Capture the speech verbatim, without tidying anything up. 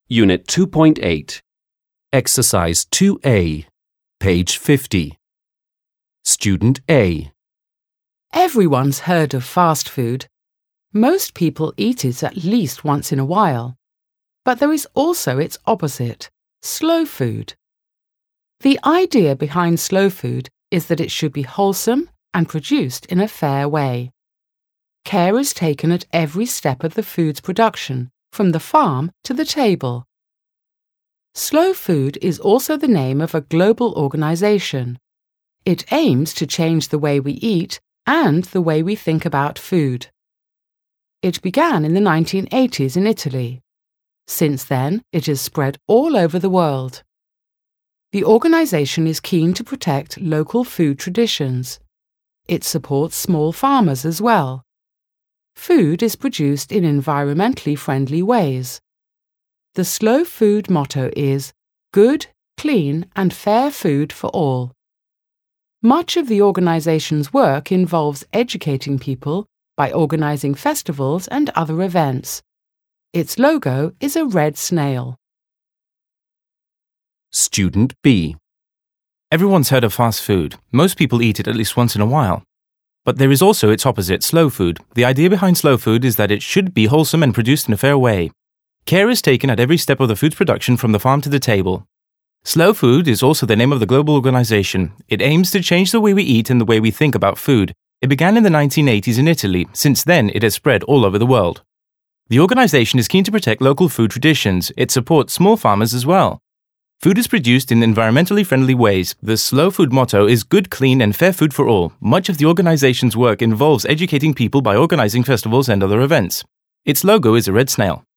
Unit two point eight, Exercise two A, page fifty. Student A. Everyone's heard of fast food. Most people eat it at least once in a while. But there is also its opposite, slow food. The idea behind slow food is that it should be wholesome and produced in a fair way. Care is taken at every step of the food's production, from the farm to the table. Slow food is also the name of a global organization. It aims to change the way we eat and the way we think about food. It began in the nineteen eighties in Italy. Since then, it has spread all over the world. The organization is keen to protect local food traditions. It supports small farmers as well. Food is produced in environmentally friendly ways. The slow food motto is good, clean and fair food for all. Much of the organization's work involves educating people by organizing festivals and other events. Its logo is a red snail. Student B. Everyone's heard of fast food. Most people eat it at least once in a while. But there is also its opposite, slow food. The idea behind slow food is that it should be wholesome and produced in a fair way. Care is taken at every step of the food's production from the farm to the table. Slow food is also the name of the global organization. It aims to change the way we eat and the way we think about food. It began in the nineteen eighties in Italy. Since then, it has spread all over the world. The organization is keen to protect local food traditions. It supports small farmers as well. Food is produced in environmentally friendly ways. The slow food motto is good, clean and fair food for all. Much of the organization's work involves educating people by organizing festivals and other events. Its logo is a red snail.